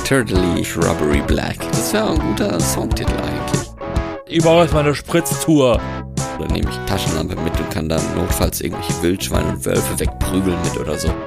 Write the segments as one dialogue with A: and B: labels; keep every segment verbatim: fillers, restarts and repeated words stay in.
A: Turtley Shrubbery Black. Das wäre ein guter Songtitel eigentlich.
B: Überall ist meine Spritztour.
A: Oder nehme ich Taschenlampe mit und kann dann notfalls irgendwelche Wildschweine und Wölfe wegprügeln mit oder so.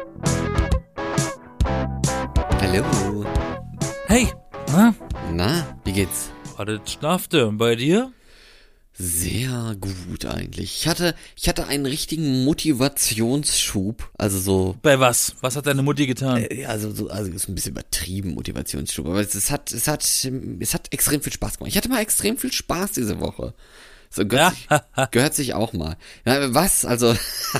A: Hallo.
B: Hey, na?
A: Na, wie geht's?
B: Alles schlafte. Und bei dir?
A: Sehr gut eigentlich. Ich hatte, ich hatte einen richtigen Motivationsschub, also so.
B: Bei was? Was hat deine Mutti getan?
A: Äh, also so, also ist ein bisschen übertrieben Motivationsschub, aber es, es hat, es hat, es hat extrem viel Spaß gemacht. Ich hatte mal extrem viel Spaß diese Woche. So gehört, sich, gehört sich auch mal. Ja, was? Also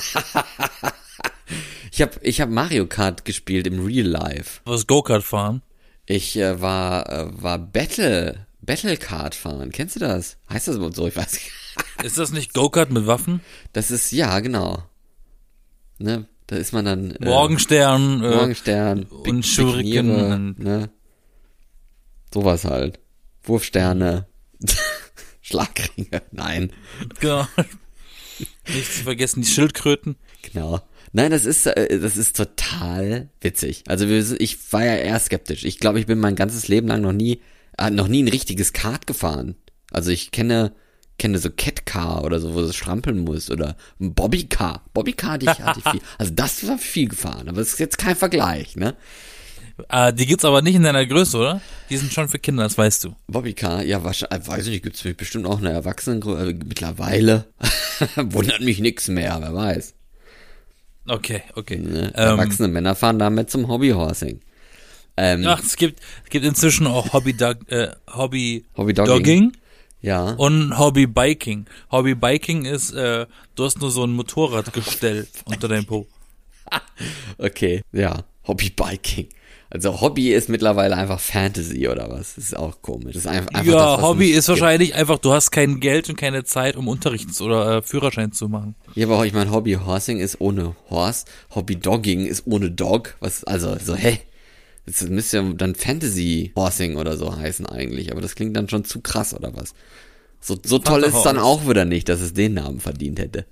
A: ich habe, ich habe Mario Kart gespielt im Real Life.
B: Was Go-Kart fahren?
A: Ich äh, war, äh, war Battle. Battle-Kart fahren, kennst du das? Heißt das wohl so? Ich weiß nicht.
B: Ist das nicht Go-Kart mit Waffen?
A: Das ist, ja, genau. Ne, da ist man dann... Äh,
B: Morgenstern,
A: Morgenstern,
B: äh, und Schuriken.
A: Ne? Sowas halt. Wurfsterne, Schlagringe, nein.
B: Genau. Nicht zu vergessen, die Schildkröten.
A: Genau. Nein, das ist, äh, das ist total witzig. Also wir, ich war ja eher skeptisch. Ich glaube, ich bin mein ganzes Leben lang noch nie... hat noch nie ein richtiges Kart gefahren. Also ich kenne kenne so Catcar oder so, wo du strampeln musst, oder ein Bobbycar. Bobbycar hatte ich, hatte ich viel. Also das war viel gefahren, aber das ist jetzt kein Vergleich, ne?
B: Äh, die gibt's aber nicht in deiner Größe, oder? Die sind schon für Kinder, das weißt du.
A: Bobbycar, ja, wahrscheinlich, weiß ich nicht, gibt's bestimmt auch eine Erwachsenengröße, äh, mittlerweile. Wundert mich nix mehr, wer weiß.
B: Okay, okay.
A: Ne?
B: Ähm,
A: Erwachsene Männer fahren damit zum Hobbyhorsing. Ähm,
B: Ach, es gibt, es gibt inzwischen auch Hobby, äh, Hobby,
A: Hobby
B: Dogging.
A: Dogging. Ja.
B: Und Hobby Biking. Hobby Biking ist, äh, du hast nur so ein Motorradgestell unter deinem Po.
A: Okay, ja. Hobby Biking. Also Hobby ist mittlerweile einfach Fantasy oder was? Das ist auch komisch. Das ist einfach, einfach
B: ja,
A: das,
B: Hobby ist
A: gibt.
B: wahrscheinlich einfach, du hast kein Geld und keine Zeit, um Unterrichts- oder äh, Führerschein zu machen.
A: Ja, aber ich meine, Hobby Horsing ist ohne Horse. Hobby Dogging ist ohne Dog. Was, also, so, hä? Das müsste ja dann Fantasy Horsing oder so heißen eigentlich, aber das klingt dann schon zu krass oder was? So, so toll ist es dann auch wieder nicht, dass es den Namen verdient hätte.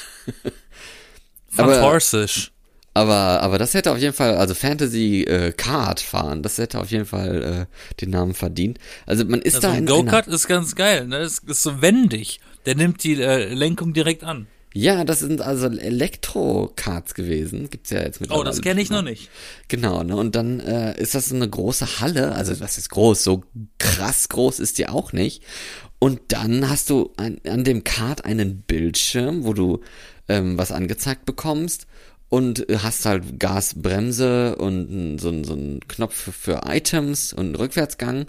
B: Fantastisch.
A: Aber, aber das hätte auf jeden Fall, also Fantasy äh, Kart fahren, das hätte auf jeden Fall äh, den Namen verdient. Also man ist
B: also
A: da
B: ein
A: in
B: Go-Kart ist ganz geil, ne? Das ist so wendig. Der nimmt die äh, Lenkung direkt an.
A: Ja, das sind also Elektro-Karts gewesen. Gibt's ja jetzt mittlerweile.
B: Oh, das kenne ich noch nicht.
A: Genau, ne? Und dann äh, ist das so eine große Halle. Also was ist groß? So krass groß ist die auch nicht. Und dann hast du an, an dem Kart einen Bildschirm, wo du ähm, was angezeigt bekommst. Und hast halt Gas, Bremse und so, so einen Knopf für Items und einen Rückwärtsgang.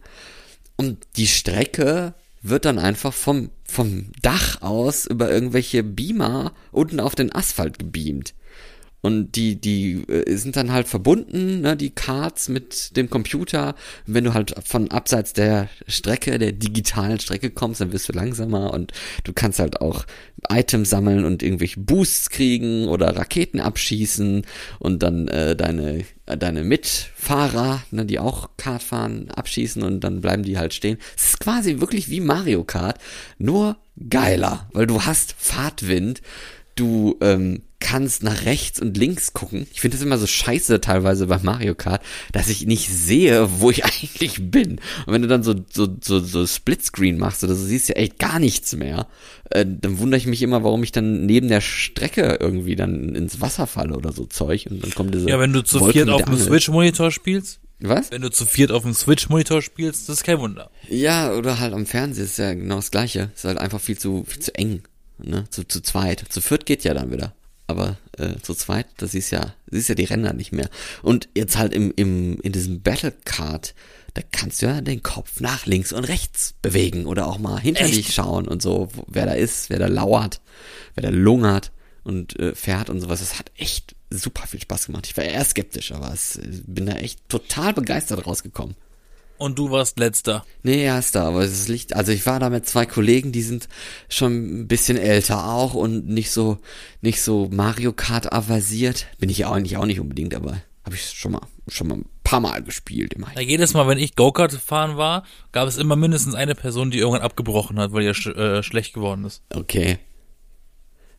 A: Und die Strecke wird dann einfach vom, vom Dach aus über irgendwelche Beamer unten auf den Asphalt gebeamt. Und die, die äh, sind dann halt verbunden, ne, die Karts mit dem Computer. Und wenn du halt von abseits der Strecke, der digitalen Strecke kommst, dann wirst du langsamer und du kannst halt auch Items sammeln und irgendwelche Boosts kriegen oder Raketen abschießen und dann äh, deine deine Mitfahrer, ne, die auch Kart fahren, abschießen und dann bleiben die halt stehen. Es ist quasi wirklich wie Mario Kart, nur geiler, weil du hast Fahrtwind, du ähm, kannst nach rechts und links gucken. Ich finde das immer so scheiße teilweise bei Mario Kart, dass ich nicht sehe, wo ich eigentlich bin. Und wenn du dann so so so, so Splitscreen machst oder so, siehst du ja echt gar nichts mehr. Äh, dann wundere ich mich immer, warum ich dann neben der Strecke irgendwie dann ins Wasser falle oder so Zeug. Und dann kommt diese
B: Ja, wenn du zu
A: Wolken
B: viert
A: mit
B: auf
A: der
B: dem
A: Angel.
B: Switch-Monitor spielst.
A: Was?
B: Wenn du zu viert auf dem Switch-Monitor spielst, das ist kein Wunder.
A: Ja, oder halt am Fernseher ist ja genau das Gleiche. Ist halt einfach viel zu viel zu eng. Ne? Zu, zu zweit. Zu viert geht ja dann wieder. Aber äh, zu zweit, das ist ja, siehst ja die Ränder nicht mehr. Und jetzt halt im, im, in diesem Battle Kart, da kannst du ja den Kopf nach links und rechts bewegen oder auch mal hinter
B: Echt?
A: dich schauen und so, wo, wer da ist, wer da lauert, wer da lungert und äh, fährt und sowas. Das hat echt super viel Spaß gemacht. Ich war eher skeptisch, aber es, äh, bin da echt total begeistert rausgekommen.
B: Und du warst letzter.
A: Nee, erster, aber es liegt, also ich war da mit zwei Kollegen, die sind schon ein bisschen älter auch und nicht so, nicht so Mario Kart avasiert. Bin ich ja eigentlich auch nicht unbedingt, aber habe ich schon mal, schon mal ein paar Mal gespielt immerhin.
B: Ja, jedes Mal, wenn ich Go-Kart fahren war, gab es immer mindestens eine Person, die irgendwann abgebrochen hat, weil ihr sch äh, schlecht geworden ist.
A: Okay.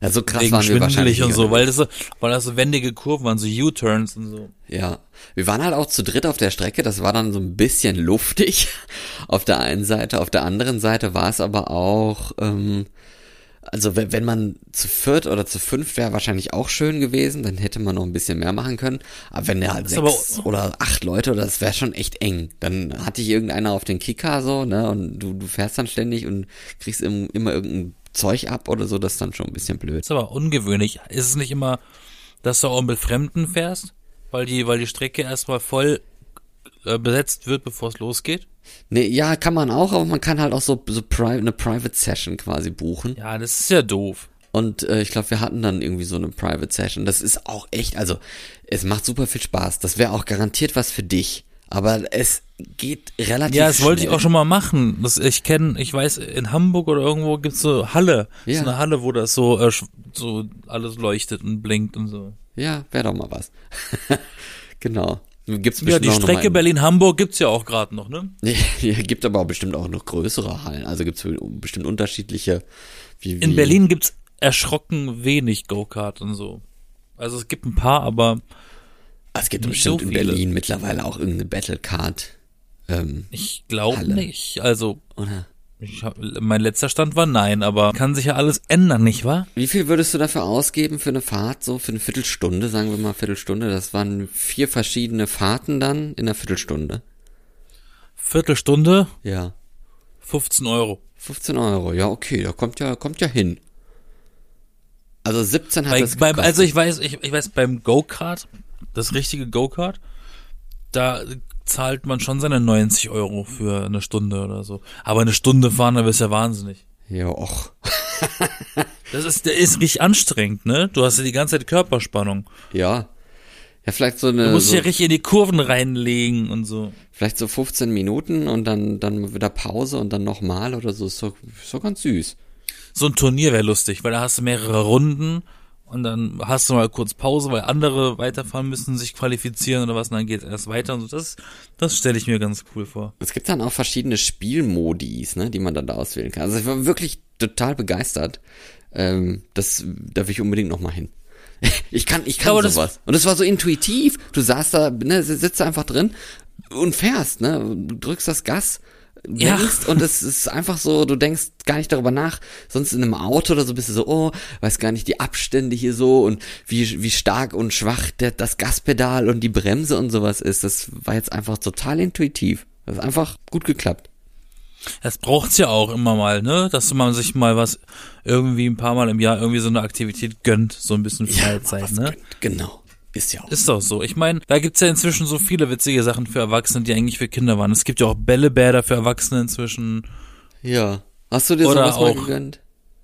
A: Ja, so krass
B: Wegen
A: waren wir wahrscheinlich
B: schwindelig und so,
A: nicht.
B: weil das so, weil das so wendige Kurven waren, so U-Turns und so.
A: Ja, wir waren halt auch zu dritt auf der Strecke, das war dann so ein bisschen luftig auf der einen Seite, auf der anderen Seite war es aber auch, ähm, also wenn, wenn man zu viert oder zu fünf wäre wahrscheinlich auch schön gewesen, dann hätte man noch ein bisschen mehr machen können, aber wenn der halt
B: Das
A: sechs
B: ist aber-
A: oder acht Leute, oder das wäre schon echt eng, dann hatte ich irgendeiner auf den Kicker so, ne, und du, du fährst dann ständig und kriegst im, immer irgendein Zeug ab oder so, das ist dann schon ein bisschen blöd.
B: Das ist aber ungewöhnlich. Ist es nicht immer, dass du auch mit Fremden fährst? Weil die, weil die Strecke erstmal voll äh, besetzt wird, bevor es losgeht?
A: Nee, ja, kann man auch, aber man kann halt auch so, so pri eine Private Session quasi buchen.
B: Ja, das ist ja doof.
A: Und äh, ich glaube, wir hatten dann irgendwie so eine Private Session. Das ist auch echt, also es macht super viel Spaß. Das wäre auch garantiert was für dich. Aber es geht relativ
B: Ja, das wollte ich
A: schnell.
B: auch schon mal machen. Das, ich kenne, ich weiß, in Hamburg oder irgendwo gibt's so Halle.
A: Ja.
B: So eine Halle, wo das so, äh, sch- so alles leuchtet und blinkt und so.
A: Ja, wäre doch mal was. Genau. Gibt's
B: Ja,
A: bestimmt
B: die
A: auch noch
B: Strecke
A: mal
B: Berlin-Hamburg gibt's ja auch gerade noch, ne?
A: in, ja, gibt aber auch bestimmt auch noch größere Hallen. Also gibt's bestimmt unterschiedliche. Wie, wie,
B: In Berlin gibt's erschrocken wenig Go-Kart und so. Also es gibt ein paar, aber
A: Es gibt
B: nicht
A: bestimmt
B: so
A: in
B: viele.
A: Berlin mittlerweile auch irgendeine Battlecard. Ähm,
B: ich glaube
A: Halle.
B: nicht. Also
A: oder?
B: ich hab, mein letzter Stand war nein, aber kann sich ja alles ändern, nicht wahr?
A: Wie viel würdest du dafür ausgeben für eine Fahrt, so für eine Viertelstunde, sagen wir mal Viertelstunde? Das waren vier verschiedene Fahrten dann in einer Viertelstunde.
B: Viertelstunde,
A: Ja.
B: fünfzehn Euro.
A: fünfzehn Euro, ja, okay, da kommt ja, kommt ja hin. Also siebzehn hat
B: Bei,
A: das
B: beim,
A: gekostet.
B: also ich weiß, ich, ich weiß, beim Go-Kart, das richtige Go-Kart, da zahlt man schon seine neunzig Euro für eine Stunde oder so. Aber eine Stunde fahren, da bist du ja wahnsinnig.
A: Ja, och.
B: Das ist, der ist richtig anstrengend, ne? Du hast ja die ganze Zeit Körperspannung.
A: Ja. Ja, vielleicht so eine,
B: Du musst
A: so,
B: dich ja richtig in die Kurven reinlegen und so.
A: vielleicht so fünfzehn Minuten und dann, dann wieder Pause und dann nochmal oder so, ist so, ist so ganz süß.
B: So ein Turnier wäre lustig, weil da hast du mehrere Runden und dann hast du mal kurz Pause, weil andere weiterfahren müssen, sich qualifizieren oder was, und dann geht es erst weiter und so. Das, das stelle ich mir ganz cool vor.
A: Es gibt dann auch verschiedene Spielmodis, ne, die man dann da auswählen kann. Also ich war wirklich total begeistert. Ähm, das, da will ich unbedingt noch mal hin. Ich kann, ich kann
B: Aber das-
A: sowas. Und es war so intuitiv. Du saßt da, ne, sitzt da einfach drin und fährst, ne, du drückst das Gas,
B: Ja.
A: lenkst und es ist einfach so, du denkst gar nicht darüber nach. Sonst in einem Auto oder so bist du so, oh, weiß gar nicht die Abstände hier so und wie, wie stark und schwach der, das Gaspedal und die Bremse und sowas ist. Das war jetzt einfach total intuitiv. Das ist einfach gut geklappt.
B: Das braucht's ja auch immer mal, ne? Dass man sich mal was irgendwie ein paar Mal im Jahr irgendwie so eine Aktivität gönnt, so ein bisschen Freizeit,
A: was
B: ne?
A: gönnt. Genau. Ist ja auch.
B: Ist doch so. Ich meine, da gibt's ja inzwischen so viele witzige Sachen für Erwachsene, die eigentlich für Kinder waren. Es gibt ja auch Bällebäder für Erwachsene inzwischen.
A: Ja. Hast du dir
B: Oder
A: sowas mal
B: auch-
A: gegönnt?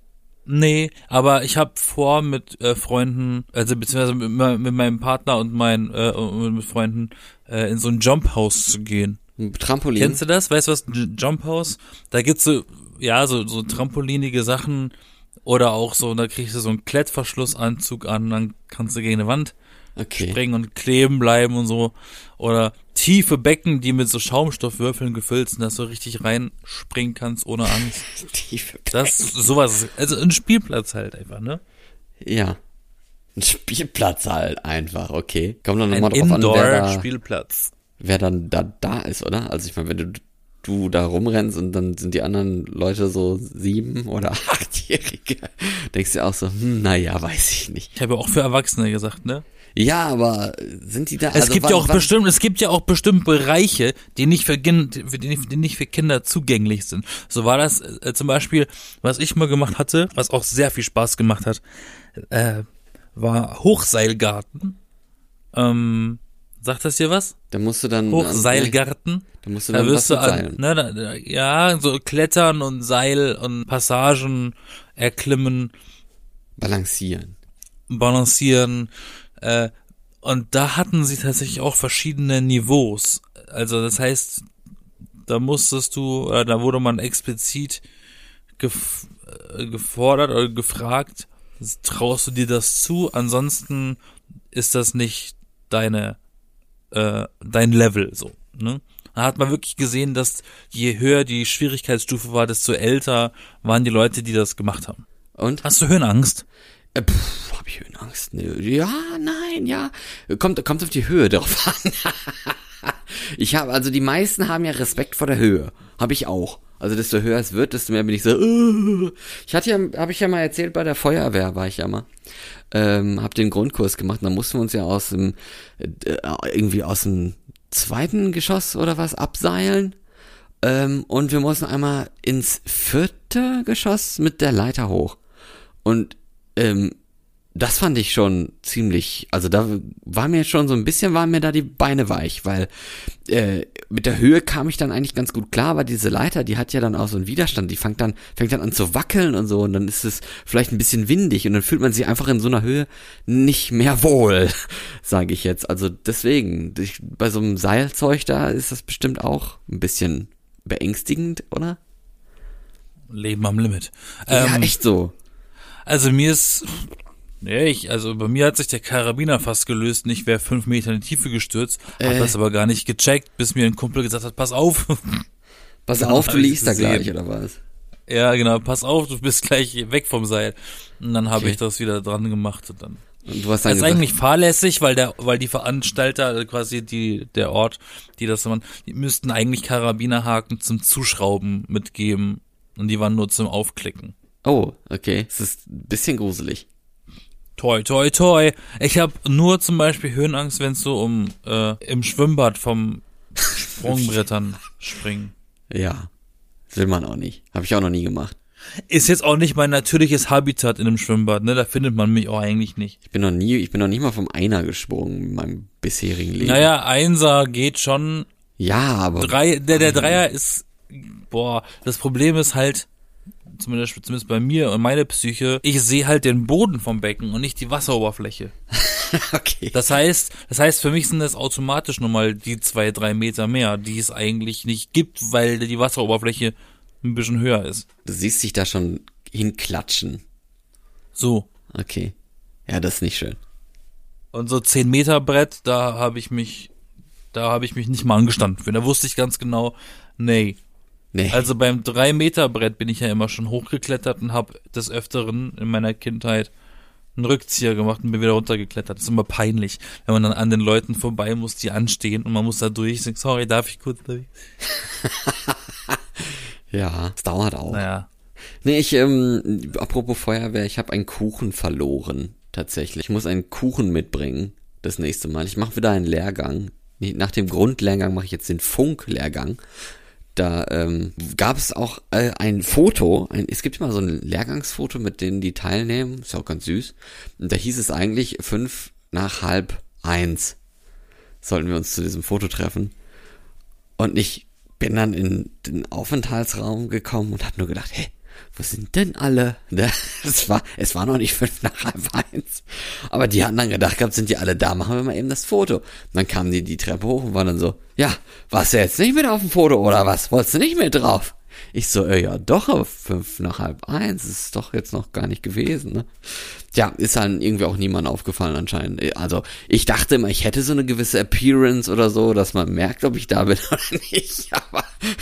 B: Nee, aber ich habe vor mit äh, Freunden, also beziehungsweise mit, me- mit meinem Partner und meinen äh, und mit Freunden äh, in so ein Jump House zu gehen.
A: Ein Trampolin?
B: Kennst du das? Weißt du was? Ein Jump House? Da gibt's so, ja, so, so trampolinige Sachen oder auch so, da kriegst du so einen Klettverschlussanzug an, dann kannst du gegen eine Wand
A: Okay.
B: springen und kleben bleiben und so. Oder tiefe Becken, die mit so Schaumstoffwürfeln gefüllt sind, dass du richtig reinspringen kannst ohne Angst.
A: Tiefe
B: Das, sowas, also ein Spielplatz halt einfach, ne?
A: Ja. Ein Spielplatz halt einfach, okay. Kommt dann
B: Ein
A: nochmal drauf an, wer da,
B: Indoor-Spielplatz.
A: wer dann da, da ist, oder? Also ich meine, wenn du, du da rumrennst und dann sind die anderen Leute so sieben- oder achtjährige, denkst du auch so, hm, naja, weiß ich nicht.
B: Ich habe ja auch für Erwachsene gesagt, ne?
A: Ja, aber sind die da?
B: Es
A: also
B: gibt
A: wann-
B: ja auch
A: wann-
B: bestimmt, es gibt ja auch bestimmt Bereiche, die nicht für, Kin- für- die nicht, die nicht für Kinder zugänglich sind. So war das äh, zum Beispiel, was ich mal gemacht hatte, was auch sehr viel Spaß gemacht hat, äh, war Hochseilgarten. Ähm, sagt das dir was?
A: Da musst du dann.
B: Hochseilgarten.
A: Da musst du
B: Da
A: dann
B: wirst
A: was
B: du
A: mit
B: an,
A: Seilen.
B: ne, da, da, ja, so Klettern und Seil und Passagen erklimmen,
A: Balancieren.
B: balancieren, äh, und da hatten sie tatsächlich auch verschiedene Niveaus. Also das heißt, da musstest du, oder da wurde man explizit gef äh, gefordert oder gefragt, traust du dir das zu? Ansonsten ist das nicht deine, äh, dein Level, so, ne? Da hat man wirklich gesehen, dass je höher die Schwierigkeitsstufe war, desto älter waren die Leute, die das gemacht haben.
A: Und?
B: Hast du Höhenangst?
A: Äh, pff, hab ich Höhenangst? Nö. Ja, nein, ja. Kommt, kommt auf die Höhe drauf an. Ich habe, also die meisten haben ja Respekt vor der Höhe. Habe ich auch. Also desto höher es wird, desto mehr bin ich so. Uh. Ich hatte ja, habe ich ja mal erzählt, bei der Feuerwehr war ich ja mal. Ähm, hab den Grundkurs gemacht. Und dann mussten wir uns ja aus dem äh, irgendwie aus dem zweiten Geschoss oder was abseilen. Ähm, und wir mussten einmal ins vierte Geschoss mit der Leiter hoch. Und ähm, das fand ich schon ziemlich, also da war mir schon so ein bisschen, waren mir da die Beine weich, weil äh, mit der Höhe kam ich dann eigentlich ganz gut klar, aber diese Leiter, die hat ja dann auch so einen Widerstand, die fängt dann, fängt dann an zu wackeln und so und dann ist es vielleicht ein bisschen windig und dann fühlt man sich einfach in so einer Höhe nicht mehr wohl, sage ich jetzt. Also deswegen, ich, bei so einem Seilzeug da ist das bestimmt auch ein bisschen beängstigend, oder?
B: Leben am Limit.
A: Ja,
B: Ähm,
A: echt so.
B: Also mir ist, ja, ich, also bei mir hat sich der Karabiner fast gelöst, nicht wäre fünf Meter in die Tiefe gestürzt, hab
A: Äh.
B: das aber gar nicht gecheckt, bis mir ein Kumpel gesagt hat, pass auf.
A: Pass
B: Dann
A: auf,
B: hab
A: du
B: ich's
A: liegst da
B: gesehen.
A: gleich, oder was?
B: Ja, genau, pass auf, du bist gleich weg vom Seil. Und dann habe
A: Okay.
B: ich das wieder dran gemacht und dann.
A: Und du hast
B: Das
A: dann
B: ist
A: gesagt,
B: eigentlich fahrlässig, weil der, weil die Veranstalter, also quasi die, der Ort, die das machen, die müssten eigentlich Karabinerhaken zum Zuschrauben mitgeben und die waren nur zum Aufklicken.
A: oh, okay, es ist ein bisschen gruselig.
B: Toi, toi, toi. Ich habe nur zum Beispiel Höhenangst, wenn es so um äh, im Schwimmbad vom Sprungbrettern springen.
A: Ja, das will man auch nicht. Habe ich auch noch nie gemacht.
B: Ist jetzt auch nicht mein natürliches Habitat in einem Schwimmbad, ne? Da findet man mich auch eigentlich nicht.
A: Ich bin noch nie, ich bin noch nicht mal vom Einer gesprungen in meinem bisherigen Leben.
B: Naja, Einser geht schon.
A: Ja, aber
B: Drei, der, der Dreier ist, boah, das Problem ist halt, zumindest, zumindest bei mir und meine Psyche, ich sehe halt den Boden vom Becken und nicht die Wasseroberfläche.
A: okay.
B: Das heißt, das heißt, für mich sind das automatisch nochmal die zwei, drei Meter mehr, die es eigentlich nicht gibt, weil die Wasseroberfläche ein bisschen höher ist.
A: Du siehst dich da schon hinklatschen.
B: So.
A: Okay. Ja, das ist nicht schön.
B: Und so zehn Meter Brett, da habe ich mich, da habe ich mich nicht mal angestanden für. Da wusste ich ganz genau, nee.
A: Nee.
B: Also beim drei Meter Brett bin ich ja immer schon hochgeklettert und habe des Öfteren in meiner Kindheit einen Rückzieher gemacht und bin wieder runtergeklettert. Das ist immer peinlich, wenn man dann an den Leuten vorbei muss, die anstehen und man muss da durch. Sagen, sorry, darf ich kurz durch?
A: Ja, es dauert auch.
B: Naja.
A: Nee, ich, ähm, apropos Feuerwehr, ich habe einen Kuchen verloren, tatsächlich. Ich muss einen Kuchen mitbringen, das nächste Mal. Ich mache wieder einen Lehrgang. Nach dem Grundlehrgang mache ich jetzt den Funk-Lehrgang. Da ähm, gab es auch äh, ein Foto, ein, es gibt immer so ein Lehrgangsfoto, mit denen die teilnehmen, ist auch ganz süß. Und da hieß es eigentlich fünf nach halb eins sollten wir uns zu diesem Foto treffen. Und ich bin dann in den Aufenthaltsraum gekommen und hab nur gedacht, hä, wo sind denn alle? Ne? Es war, es war noch nicht fünf nach halb eins. Aber die hatten dann gedacht gehabt, sind die alle da, machen wir mal eben das Foto. Und dann kamen die die Treppe hoch und waren dann so, ja, warst du jetzt nicht mit auf dem Foto oder was? Wolltest du nicht mit drauf? Ich so, äh, ja doch, aber fünf nach halb eins ist doch jetzt noch gar nicht gewesen, ne? Tja, ist dann irgendwie auch niemandem aufgefallen anscheinend. Also, ich dachte immer, ich hätte so eine gewisse Appearance oder so, dass man merkt, ob ich da bin oder nicht, aber,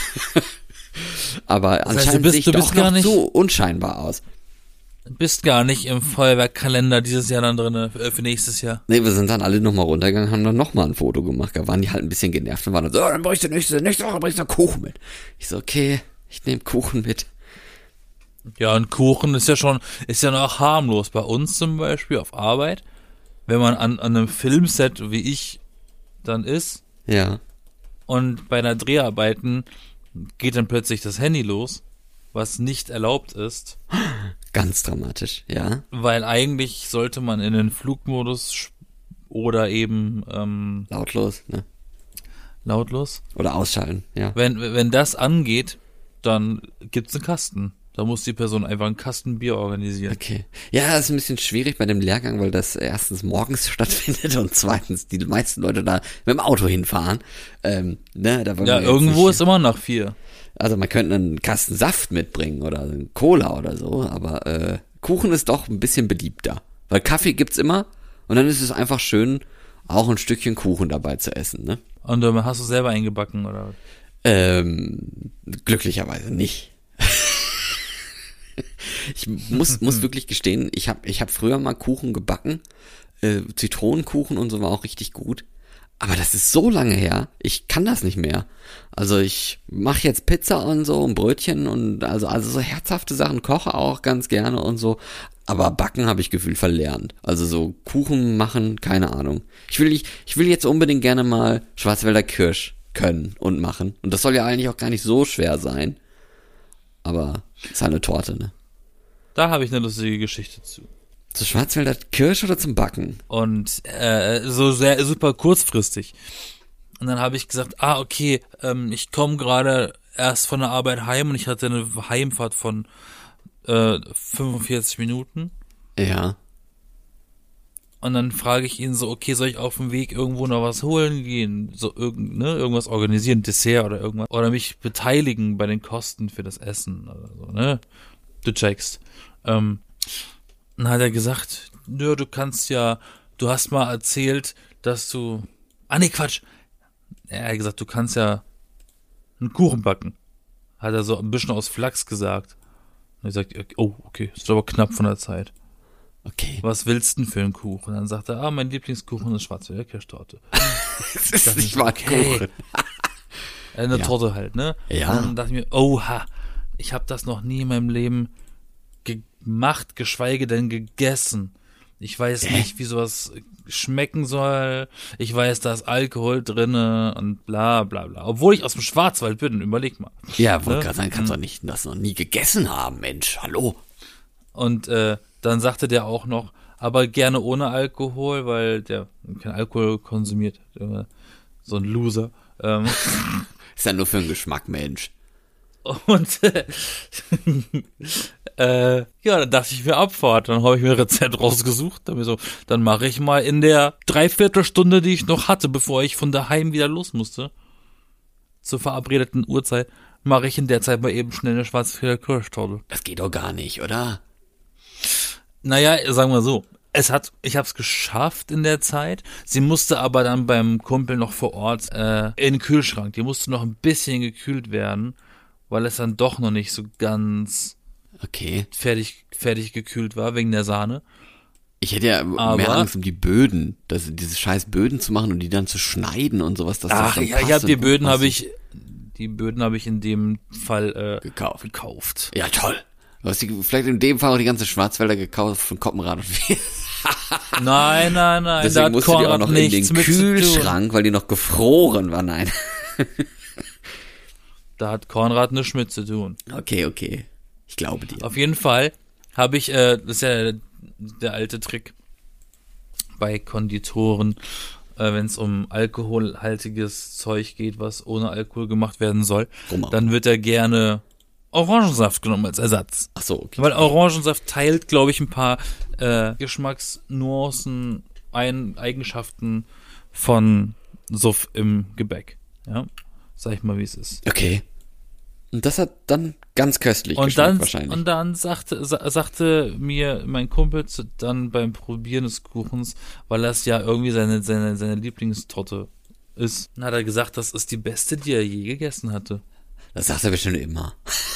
A: aber
B: Das heißt,
A: anscheinend
B: du bist-
A: sehe ich
B: du
A: doch
B: bist gar
A: noch
B: nicht-
A: so unscheinbar aus.
B: Bist gar nicht im Feuerwerkkalender dieses Jahr dann drin, äh, für nächstes Jahr.
A: Nee, wir sind dann alle nochmal runtergegangen, haben dann nochmal ein Foto gemacht. Da waren die halt ein bisschen genervt und waren dann so, oh, dann bringst du nächste, nächste Woche bringst du noch Kuchen mit. Ich so, okay, ich nehme Kuchen mit.
B: Ja, ein Kuchen ist ja schon, ist ja noch harmlos. Bei uns zum Beispiel auf Arbeit, wenn man an, an einem Filmset wie ich dann ist
A: Ja.
B: und bei einer Dreharbeiten geht dann plötzlich das Handy los, was nicht erlaubt ist,
A: Ganz dramatisch, ja.
B: weil eigentlich sollte man in den Flugmodus sch- oder eben ähm,
A: Lautlos, ne?
B: lautlos.
A: Oder ausschalten, ja.
B: Wenn, wenn das angeht, dann gibt's einen Kasten. Da muss die Person einfach einen Kasten Bier organisieren.
A: Okay. Ja, das ist ein bisschen schwierig bei dem Lehrgang, weil das erstens morgens stattfindet und zweitens die meisten Leute da mit dem Auto hinfahren. Ähm, ne, da wollen
B: Ja,
A: wir jetzt
B: irgendwo
A: nicht,
B: ist immer nach vier.
A: also man könnte einen Kasten Saft mitbringen oder einen Cola oder so, aber äh, Kuchen ist doch ein bisschen beliebter. Weil Kaffee gibt's immer und dann ist es einfach schön, auch ein Stückchen Kuchen dabei zu essen, ne?
B: Und ähm, hast du selber eingebacken, oder?
A: Ähm, glücklicherweise nicht. Ich muss, muss wirklich gestehen, ich habe ich hab früher mal Kuchen gebacken, äh, Zitronenkuchen und so war auch richtig gut. Aber das ist so lange her, ich kann das nicht mehr. Also ich mache jetzt Pizza und so und Brötchen und also also so herzhafte Sachen, koche auch ganz gerne und so. Aber Backen habe ich gefühlt verlernt. Also so Kuchen machen, keine Ahnung. Ich will, ich, ich will jetzt unbedingt gerne mal Schwarzwälder Kirsch können und machen. Und das soll ja eigentlich auch gar nicht so schwer sein. Aber ist halt eine Torte, ne?
B: Da habe ich eine lustige Geschichte zu.
A: Zu Schwarzwälder Kirsch oder zum Backen?
B: Und äh, so sehr super kurzfristig. Und dann habe ich gesagt, ah, okay, ähm, ich komme gerade erst von der Arbeit heim und ich hatte eine Heimfahrt von äh, fünfundvierzig Minuten.
A: Ja.
B: Und dann frage ich ihn so, okay, soll ich auf dem Weg irgendwo noch was holen gehen? So irgend, ne, irgendwas organisieren, Dessert oder irgendwas. Oder mich beteiligen bei den Kosten für das Essen oder so, ne? Du checkst. Ähm, dann hat er gesagt, nö, du kannst ja, du hast mal erzählt, dass du, ah nee, Quatsch. Er hat gesagt, du kannst ja einen Kuchen backen. Hat er so ein bisschen aus Flachs gesagt. Und ich sagte, oh, okay, ist aber knapp von der Zeit.
A: Okay.
B: Was willst du denn für einen Kuchen? Und dann sagt er, ah, mein Lieblingskuchen ist Schwarzwälder Kirschtorte.
A: Das ist nicht mal Kuchen.
B: Eine
A: Ja.
B: Torte halt, ne?
A: Ja.
B: Und dann dachte ich mir, oha, ich habe das noch nie in meinem Leben gemacht, geschweige denn gegessen. Ich weiß
A: Hä?
B: nicht, wie sowas schmecken soll. Ich weiß, da ist Alkohol drinne und bla bla bla. Obwohl ich aus dem Schwarzwald bin, überleg mal.
A: Ja, wollte
B: Ne?
A: gerade sagen, kannst du doch nicht das noch nie gegessen haben, Mensch. Hallo.
B: Und äh, dann sagte der auch noch, aber gerne ohne Alkohol, weil der kein Alkohol konsumiert. So ein Loser. Ähm,
A: Ist ja nur für den Geschmack, Mensch.
B: und äh, äh, ja, dann dachte ich mir Abfahrt. Dann habe ich mir ein Rezept rausgesucht. Dann, so, dann mache ich mal in der Dreiviertelstunde, die ich noch hatte, bevor ich von daheim wieder los musste, zur verabredeten Uhrzeit, mache ich in der Zeit mal eben schnell eine Schwarzwälder Kirschtorte.
A: Das geht doch gar nicht, oder?
B: Naja, sagen wir so, es hat, ich habe es geschafft in der Zeit. Sie musste aber dann beim Kumpel noch vor Ort äh, in den Kühlschrank. Die musste noch ein bisschen gekühlt werden, weil es dann doch noch nicht so ganz
A: Okay.
B: fertig fertig gekühlt war wegen der Sahne.
A: Ich hätte ja
B: Aber-
A: mehr Angst um die Böden, das, diese scheiß Böden zu machen und die dann zu schneiden und sowas. Dass das
B: Ach
A: dann
B: ja, ich
A: passt
B: habe die
A: und
B: Böden
A: gut
B: habe
A: passt.
B: ich die Böden habe ich in dem Fall äh,
A: Gekauft.
B: gekauft.
A: Ja, toll. Du hast die, vielleicht in dem Fall auch die ganze Schwarzwälder gekauft von Koppenrad und viel.
B: Nein, nein, nein, da
A: Deswegen
B: hat
A: musst du die auch
B: Konrad
A: noch in den
B: nichts mit zu tun.
A: Kühlschrank, weil die noch gefroren waren. Nein.
B: Da hat Konrad nichts mit zu tun.
A: Okay, okay. Ich glaube dir.
B: Auf jeden Fall habe ich, äh, das ist ja der, der alte Trick bei Konditoren, äh, wenn es um alkoholhaltiges Zeug geht, was ohne Alkohol gemacht werden soll,
A: Rum-
B: dann wird ja gerne Orangensaft genommen als Ersatz.
A: Ach so, okay.
B: Weil Orangensaft teilt, glaube ich, ein paar äh, Geschmacksnuancen, ein, Eigenschaften von Suff im Gebäck. Ja, sag ich mal, wie es ist.
A: Okay. Und das hat dann ganz köstlich
B: Und
A: geschmeckt
B: dann,
A: wahrscheinlich.
B: und dann sagte, sa sagte mir mein Kumpel zu, dann beim Probieren des Kuchens, weil das ja irgendwie seine, seine, seine Lieblingstorte ist, dann hat er gesagt, das ist die beste, die er je gegessen hatte.
A: Das sagt er bestimmt immer.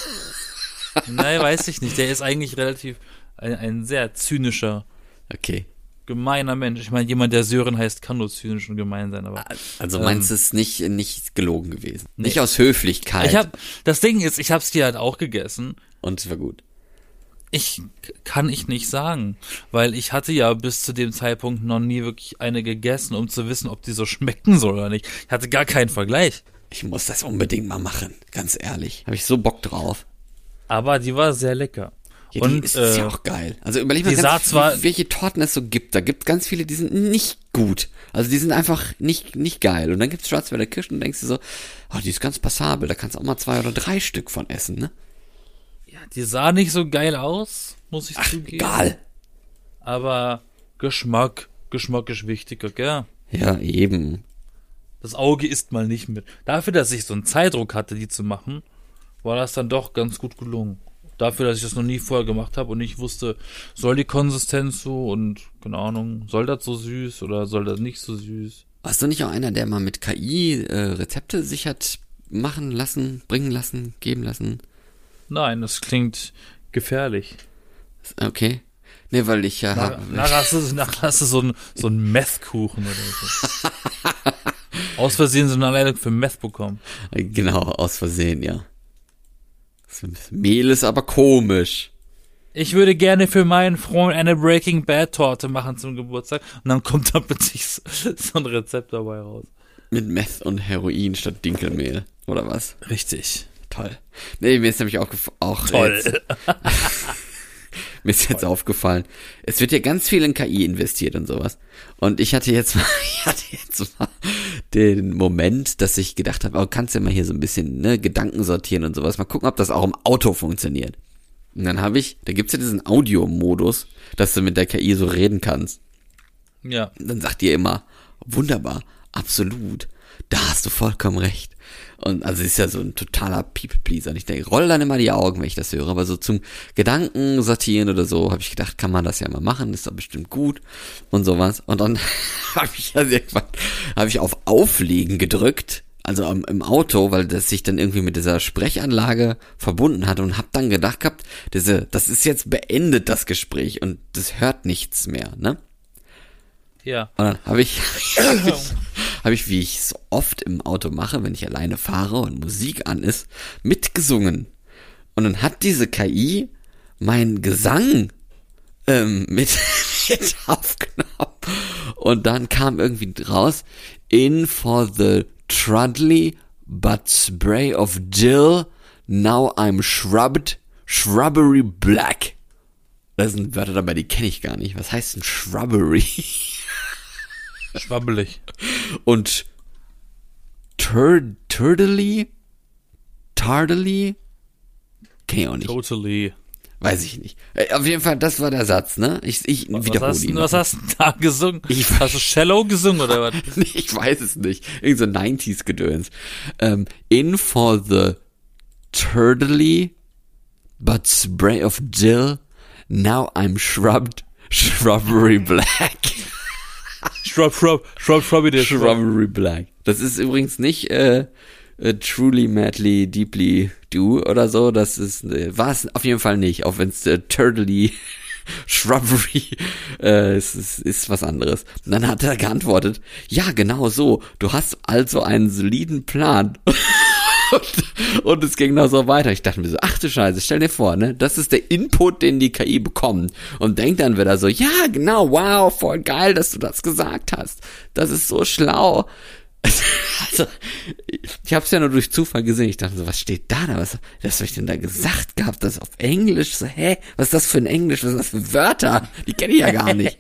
B: Nein, weiß ich nicht. Der ist eigentlich relativ ein, ein sehr zynischer,
A: Okay.
B: gemeiner Mensch. Ich meine, jemand, der Sören heißt, kann nur zynisch und gemein sein, aber
A: Also
B: Ähm,
A: meinst du es nicht, nicht gelogen gewesen?
B: nee.
A: Nicht aus Höflichkeit.
B: ich hab, das Ding ist, ich hab's dir halt auch gegessen.
A: Und es war gut.
B: Ich kann ich nicht sagen, weil ich hatte ja bis zu dem Zeitpunkt noch nie wirklich eine gegessen, um zu wissen, ob die so schmecken soll oder nicht. Ich hatte gar keinen Vergleich.
A: Ich muss das unbedingt mal machen. Ganz ehrlich. Habe ich so Bock drauf.
B: Aber die war sehr lecker.
A: Ja, die
B: Und,
A: ist,
B: äh,
A: ist ja auch geil. Also überleg mal
B: die sah
A: ganz,
B: zwar-
A: wie- welche Torten es so gibt. Da gibt ganz viele, die sind nicht gut. Also die sind einfach nicht, nicht geil. Und dann gibt's Schwarzwälder Kirsch und denkst du so, oh, die ist ganz passabel. Da kannst du auch mal zwei oder drei Stück von essen, ne?
B: Ja, die sah nicht so geil aus, muss ich
A: Ach,
B: zugeben.
A: egal.
B: Aber Geschmack, Geschmack ist wichtiger, gell?
A: Ja, eben.
B: Das Auge isst mal nicht mit. Dafür, dass ich so einen Zeitdruck hatte, die zu machen, war das dann doch ganz gut gelungen. Dafür, dass ich das noch nie vorher gemacht habe und nicht wusste, soll die Konsistenz so und, keine Ahnung, soll das so süß oder soll das nicht so süß?
A: Warst du nicht auch einer, der mal mit K I äh, Rezepte sich hat machen lassen, bringen lassen, geben lassen?
B: Nein, das klingt gefährlich.
A: Okay. Nee, weil ich ja...
B: Nachher nach hast, du, nach hast du so einen so einen Meth-Kuchen oder so. Aus Versehen so eine Anleitung für Meth bekommen.
A: Genau, aus Versehen, ja. Das Mehl ist aber komisch.
B: Ich würde gerne für meinen Freund eine Breaking Bad Torte machen zum Geburtstag. Und dann kommt da plötzlich so, so ein Rezept dabei raus.
A: Mit Meth und Heroin statt Dinkelmehl, oder was?
B: Richtig.
A: Toll. Nee, mir ist nämlich auch... auch
B: Toll.
A: Jetzt, mir ist jetzt aufgefallen, es wird ja ganz viel in K I investiert und sowas. Und ich hatte jetzt mal, ich hatte jetzt mal den Moment, dass ich gedacht habe, oh, kannst ja mal hier so ein bisschen, ne, Gedanken sortieren und sowas. Mal gucken, ob das auch im Auto funktioniert. Und dann habe ich, da gibt's ja diesen Audio-Modus, dass du mit der K I so reden kannst.
B: Ja.
A: Und dann sagt ihr immer, wunderbar, absolut, da hast du vollkommen recht. Und also ist ja so ein totaler People-Pleaser. Und ich denke, roll dann immer die Augen, wenn ich das höre. Aber so zum Gedanken sortieren oder so, habe ich gedacht, kann man das ja mal machen, ist doch bestimmt gut und sowas. Und dann habe ich ja irgendwann, habe ich auf Auflegen gedrückt, also im, im Auto, weil das sich dann irgendwie mit dieser Sprechanlage verbunden hat und habe dann gedacht gehabt, diese, das ist jetzt beendet, das Gespräch und das hört nichts mehr, ne?
B: Ja.
A: Und dann habe ich, hab ich, hab ich, wie ich so oft im Auto mache, wenn ich alleine fahre und Musik an ist, mitgesungen. Und dann hat diese K I meinen Gesang ähm, mit, mit aufgenommen. Und dann kam irgendwie raus, in for the Trudley but spray of Jill, now I'm shrubbed, shrubbery black. Das sind Wörter dabei, die kenne ich gar nicht. Was heißt denn shrubbery?
B: Schwabbelig.
A: Und tur turdely? Tardily? Kenn ich auch nicht.
B: Totally.
A: Weiß ich nicht. Äh, auf jeden Fall, das war der Satz, ne? Ich, ich
B: Was
A: wiederhole
B: hast,
A: ihn.
B: was hast du da gesungen?
A: Ich
B: hast du Shallow gesungen oder was?
A: Ich weiß es nicht. Irgend so neunziger-Gedöns. Ähm, in for the turdly but spray of Jill, now I'm shrubbed, shrubbery black.
B: Shrub, shrub, shrub, shrubby, der
A: Shrubbery black. Das ist übrigens nicht äh, äh, truly, madly, deeply do oder so. Das ist, äh, war es auf jeden Fall nicht. Auch wenn es äh, turdly, shrubbery äh, ist, ist, ist was anderes. Und dann hat er geantwortet, ja, genau so. Du hast also einen soliden Plan. Und, und es ging noch so weiter. Ich dachte mir so, ach du Scheiße, stell dir vor, ne, das ist der Input, den die K I bekommt. Und denkt dann wieder so, ja, genau, wow, voll geil, dass du das gesagt hast. Das ist so schlau. Also, ich hab's ja nur durch Zufall gesehen. Ich dachte so, was steht da da? Was, was hab ich denn da gesagt gehabt? Das auf Englisch? So, hä? Was ist das für ein Englisch? Was sind das für Wörter? Die kenne ich ja gar nicht.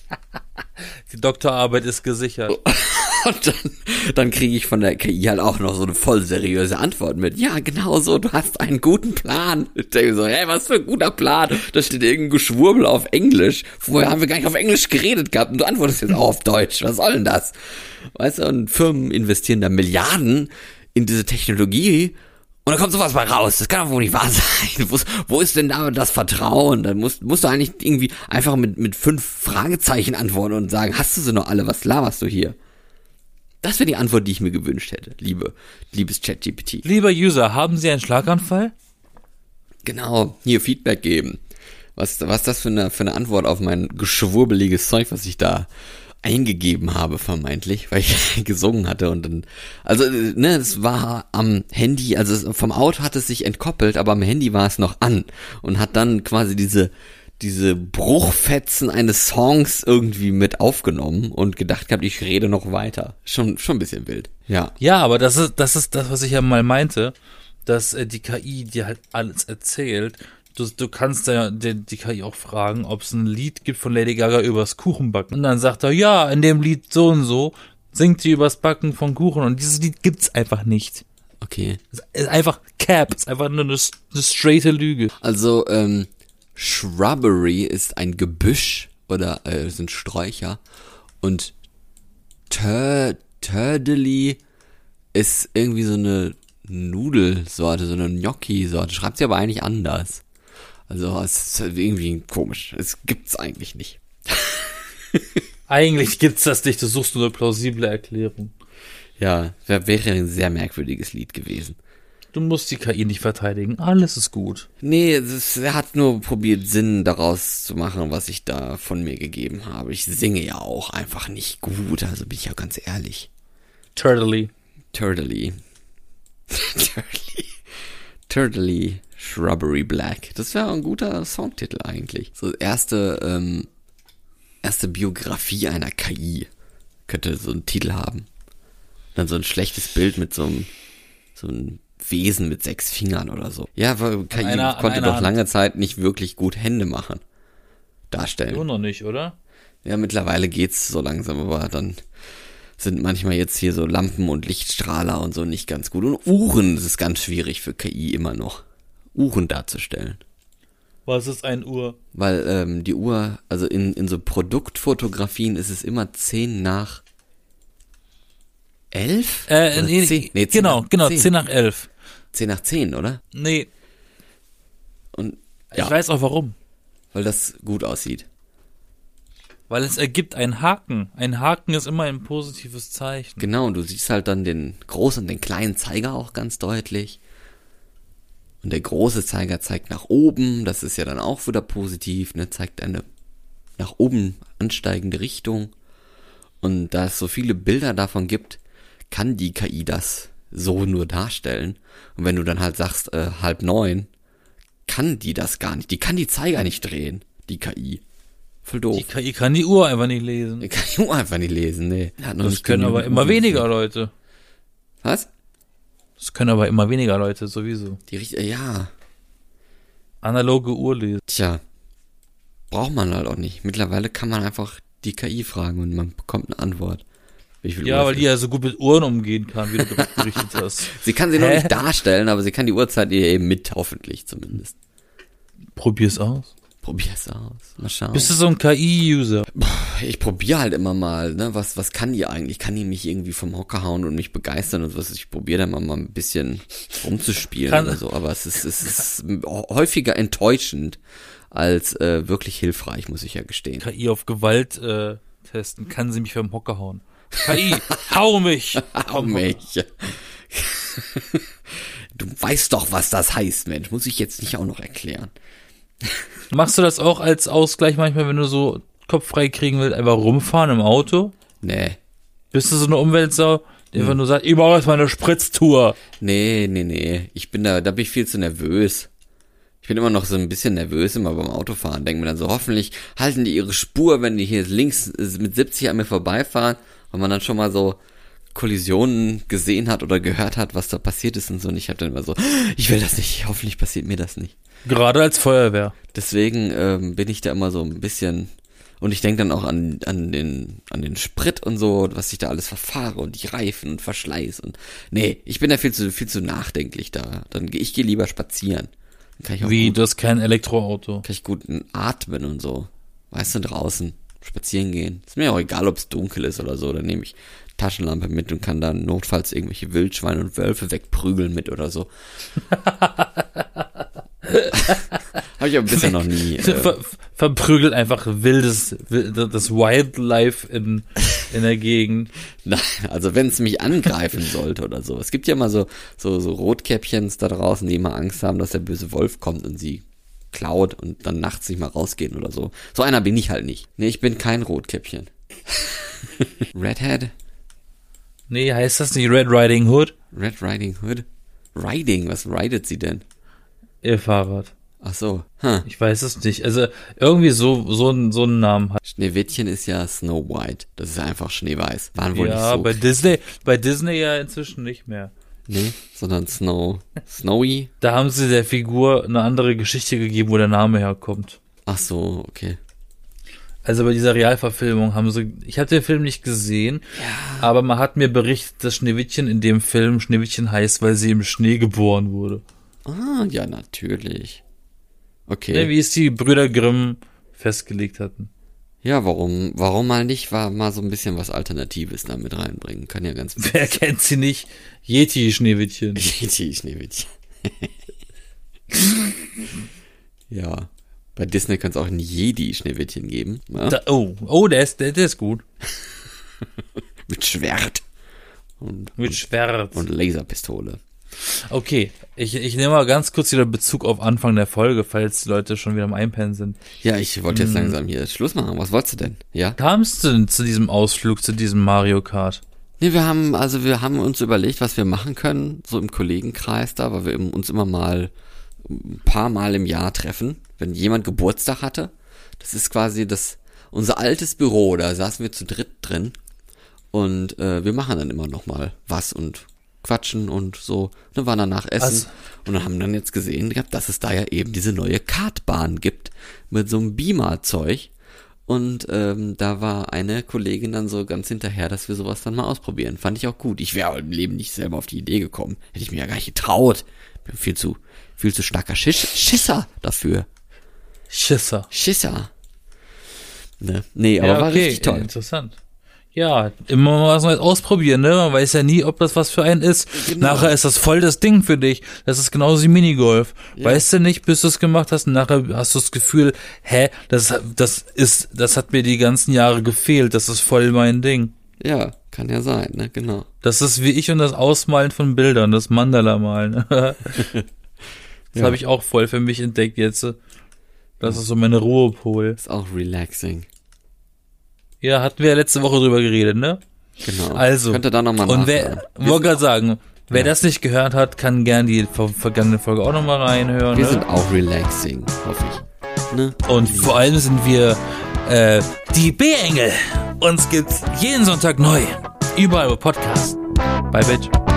B: Die Doktorarbeit ist gesichert.
A: Und dann, dann kriege ich von der K I halt auch noch so eine voll seriöse Antwort mit, ja, genau so, du hast einen guten Plan. Ich denke so, hey, was für ein guter Plan? Da steht irgendein Geschwurbel auf Englisch. Vorher haben wir gar nicht auf Englisch geredet gehabt und du antwortest jetzt auch auf Deutsch. Was soll denn das? Weißt du, und Firmen investieren da Milliarden in diese Technologie und dann kommt sowas bei raus. Das kann doch wohl nicht wahr sein. Wo, wo ist denn da das Vertrauen? Dann musst, musst du eigentlich irgendwie einfach mit, mit fünf Fragezeichen antworten und sagen, hast du sie noch alle? Was laberst du hier? Das wäre die Antwort, die ich mir gewünscht hätte, liebe, liebes ChatGPT.
B: Lieber User, haben Sie einen Schlaganfall?
A: Genau, hier Feedback geben. Was, was ist das für eine, für eine Antwort auf mein geschwurbeliges Zeug, was ich da eingegeben habe, vermeintlich, weil ich gesungen hatte und dann, also, ne, es war am Handy, also vom Auto hat es sich entkoppelt, aber am Handy war es noch an und hat dann quasi diese, diese Bruchfetzen eines Songs irgendwie mit aufgenommen und gedacht gehabt, ich rede noch weiter. Schon, schon ein bisschen wild. Ja.
B: Ja, aber das ist, das ist das, was ich ja mal meinte, dass äh, die K I dir halt alles erzählt. Du, du kannst ja die, die K I auch fragen, ob es ein Lied gibt von Lady Gaga übers Kuchenbacken. Und dann sagt er, ja, in dem Lied so und so singt sie übers Backen von Kuchen. Und dieses Lied gibt's einfach nicht.
A: Okay.
B: Es ist einfach Cap, es ist einfach nur eine, eine straighte Lüge.
A: Also, ähm, Shrubbery ist ein Gebüsch oder äh, sind Sträucher und Tur Turdely ist irgendwie so eine Nudelsorte, so eine Gnocchi-Sorte. Schreibt sie aber eigentlich anders. Also es ist irgendwie komisch. Es gibt's eigentlich nicht.
B: Eigentlich gibt's das nicht, du suchst nur eine plausible Erklärung.
A: Ja, wär, wäre ein sehr merkwürdiges Lied gewesen.
B: Du musst die K I nicht verteidigen. Alles ist gut.
A: Nee, es, er hat nur probiert, Sinn daraus zu machen, was ich da von mir gegeben habe. Ich singe ja auch einfach nicht gut, also bin ich ja ganz ehrlich.
B: Turtley.
A: Turtley. Turtley. Turtley Shrubbery Black. Das wäre ein guter Songtitel eigentlich. So erste, ähm, erste Biografie einer K I könnte so einen Titel haben. Dann so ein schlechtes Bild mit so einem, so einem Wesen mit sechs Fingern oder so. Ja, weil K I
B: einer,
A: konnte doch
B: Hand.
A: lange Zeit nicht wirklich gut Hände machen. Darstellen.
B: Du noch nicht, oder?
A: Ja, mittlerweile geht's so langsam, aber dann sind manchmal jetzt hier so Lampen und Lichtstrahler und so nicht ganz gut. Und Uhren, das ist ganz schwierig für K I immer noch, Uhren darzustellen.
B: Was ist ein Uhr?
A: Weil ähm, die Uhr, also in, in so Produktfotografien ist es immer zehn nach elf?
B: Äh,
A: Oder
B: nee,
A: zehn? Nee, zehn
B: genau,
A: nach
B: genau,
A: zehn.
B: zehn nach elf.
A: zehn nach zehn, oder?
B: Nee,
A: Und
B: ich
A: ja,
B: weiß auch warum.
A: weil das gut aussieht.
B: Weil es ergibt einen Haken. Ein Haken ist immer ein positives Zeichen.
A: Genau, und du siehst halt dann den großen und den kleinen Zeiger auch ganz deutlich. Und der große Zeiger zeigt nach oben, das ist ja dann auch wieder positiv, ne, zeigt eine nach oben ansteigende Richtung. Und da es so viele Bilder davon gibt, kann die K I das so nur darstellen. Und wenn du dann halt sagst, äh, halb neun, kann die das gar nicht. Die kann die Zeiger nicht drehen, die K I. Voll doof.
B: Die K I kann die Uhr einfach nicht lesen.
A: Die kann die Uhr einfach nicht lesen, nee. Hat noch
B: Das
A: nicht
B: können aber
A: genügend
B: immer
A: Uhren.
B: weniger Leute.
A: Was?
B: Das können aber immer weniger Leute, sowieso.
A: Die richtige, ja.
B: Analoge Uhr lesen.
A: Tja, braucht man halt auch nicht. Mittlerweile kann man einfach die K I fragen und man bekommt eine Antwort. Wie viel
B: Ja,
A: Uhr
B: weil
A: es
B: die ja so gut mit Uhren umgehen kann, wie du gerade berichtet hast.
A: ist. Sie kann sie noch
B: Hä?
A: nicht darstellen, aber sie kann die Uhrzeit ihr eben mit, hoffentlich zumindest.
B: Probier's aus.
A: Probier's aus. Mal schauen.
B: Bist du so ein K I-User?
A: Ich probiere halt immer mal, ne, was, was kann die eigentlich? Kann die mich irgendwie vom Hocker hauen und mich begeistern und was? Ich probiere dann mal, mal ein bisschen rumzuspielen
B: Kann-
A: oder so, aber es ist, es ist häufiger enttäuschend als äh, wirklich hilfreich, muss ich ja gestehen.
B: K I auf Gewalt äh, testen. Kann sie mich vom Hocker hauen? K I, hau mich!
A: Hau mich. Du weißt doch, was das heißt, Mensch. Muss ich jetzt nicht auch noch erklären.
B: Machst du das auch als Ausgleich manchmal, wenn du so Kopf frei kriegen willst, einfach rumfahren im Auto?
A: Nee.
B: Bist du so eine Umweltsau, die einfach nur sagt, ich mache jetzt mal eine Spritztour?
A: Nee, nee, nee. Ich bin da, da bin ich viel zu nervös. Ich bin immer noch so ein bisschen nervös immer beim Autofahren. Denke mir dann so, hoffentlich halten die ihre Spur, wenn die hier links mit siebzig an mir vorbeifahren, weil man dann schon mal so Kollisionen gesehen hat oder gehört hat, was da passiert ist und so. Und ich habe dann immer so, ich will das nicht, hoffentlich passiert mir das nicht.
B: Gerade als Feuerwehr.
A: Deswegen ähm, bin ich da immer so ein bisschen, und ich denke dann auch an an den an den Sprit und so, was ich da alles verfahre und die Reifen und Verschleiß und nee, ich bin da viel zu viel zu nachdenklich da. Dann geh- ich gehe lieber spazieren. Dann kann ich auch
B: Wie,
A: gut,
B: das ist kein Elektroauto.
A: kann ich gut atmen und so. Weißt du, draußen spazieren gehen. Ist mir auch egal, ob es dunkel ist oder so, dann nehme ich Taschenlampe mit und kann dann notfalls irgendwelche Wildschweine und Wölfe wegprügeln mit oder so. Habe ich aber bisher noch nie. Äh,
B: Ver, verprügelt einfach wildes, wild- das Wildlife in, in der Gegend.
A: Nein, also wenn es mich angreifen sollte oder so. Es gibt ja immer so, so, so Rotkäppchens da draußen, die immer Angst haben, dass der böse Wolf kommt und sie klaut und dann nachts nicht mal rausgehen oder so. So einer bin ich halt nicht. Nee, ich bin kein Rotkäppchen. Redhead?
B: Nee, heißt das nicht Red Riding Hood?
A: Red Riding Hood? Riding, was ridet sie denn?
B: Ihr Fahrrad.
A: Ach so, hm.
B: Ich weiß es nicht. Also irgendwie so, so, einen- so einen Namen hat.
A: Schneewittchen ist ja Snow White. Das ist ja einfach schneeweiß. Waren wohl
B: Ja,
A: nicht
B: bei
A: so.
B: Disney, bei Disney ja inzwischen nicht mehr.
A: Nee, sondern Snow. Snowy?
B: Da haben sie der Figur eine andere Geschichte gegeben, wo der Name herkommt.
A: Ach so, okay.
B: Also bei dieser Realverfilmung haben sie, ich habe den Film nicht gesehen, aber man hat mir berichtet, dass Schneewittchen in dem Film Schneewittchen heißt, weil sie im Schnee geboren wurde.
A: Ah, ja, natürlich. Okay.
B: Ne, wie es die Brüder Grimm festgelegt hatten.
A: Ja, warum, warum mal nicht, war mal so ein bisschen was Alternatives da mit reinbringen. Kann ja ganz
B: Wer kennt sie nicht? Yeti Schneewittchen.
A: Die Schneewittchen. Ja. Bei Disney kann es auch ein Jedi-Schneewittchen geben. Ja?
B: Da, oh, oh, der ist, der, der ist gut.
A: Mit Schwert. Und,
B: Mit Schwert.
A: und Laserpistole.
B: Okay, ich, ich nehme mal ganz kurz wieder Bezug auf Anfang der Folge, falls die Leute schon wieder am Einpennen sind.
A: Ja, ich wollte jetzt langsam hier Schluss machen. Was wolltest du denn? Ja?
B: Kamst du denn zu diesem Ausflug, zu diesem Mario Kart?
A: Nee, wir haben, also wir haben uns überlegt, was wir machen können, so im Kollegenkreis da, weil wir uns immer mal ein paar Mal im Jahr treffen, wenn jemand Geburtstag hatte. Das ist quasi das, unser altes Büro, da saßen wir zu dritt drin und äh, wir machen dann immer noch mal was und quatschen und so. Dann waren danach essen
B: also,
A: und dann haben dann jetzt gesehen gehabt, dass es da ja eben diese neue Kartbahn gibt mit so einem Beamer-Zeug. Und ähm, da war eine Kollegin dann so ganz hinterher, dass wir sowas dann mal ausprobieren. Fand ich auch gut. Ich wäre im Leben nicht selber auf die Idee gekommen. Hätte ich mir ja gar nicht getraut. Bin viel zu, viel zu starker Schiss, Schisser dafür.
B: Schisser.
A: Schisser. Ne? Nee, aber
B: ja, okay.
A: war richtig toll.
B: Interessant. Ja, immer mal was Neues ausprobieren, ne? Man weiß ja nie, ob das was für einen ist. Genau. Nachher ist das voll das Ding für dich. Das ist genauso wie Minigolf. Ja. Weißt du nicht, bis du es gemacht hast, und nachher hast du das Gefühl, hä, das, das ist, das hat mir die ganzen Jahre gefehlt. Das ist voll mein Ding.
A: Ja, kann ja sein, ne? Genau.
B: Das ist wie ich und das Ausmalen von Bildern, das Mandala-Malen. Das ja. habe ich auch voll für mich entdeckt jetzt. Das ist so meine Ruhepol.
A: Ist auch relaxing.
B: Ja, hatten wir ja letzte Woche drüber geredet, ne?
A: Genau.
B: Also.
A: Könnt ihr da nochmal
B: nachhören. Und wer, wollte gerade sagen, wer ja. das nicht gehört hat, kann gern die ver- vergangene Folge auch nochmal reinhören.
A: Wir
B: ne?
A: sind auch relaxing, hoffe ich. Ne?
B: Und vor allem sind wir, äh, die B-Engel. Uns gibt's jeden Sonntag neu. Überall wo Podcast. Bye, Bitch.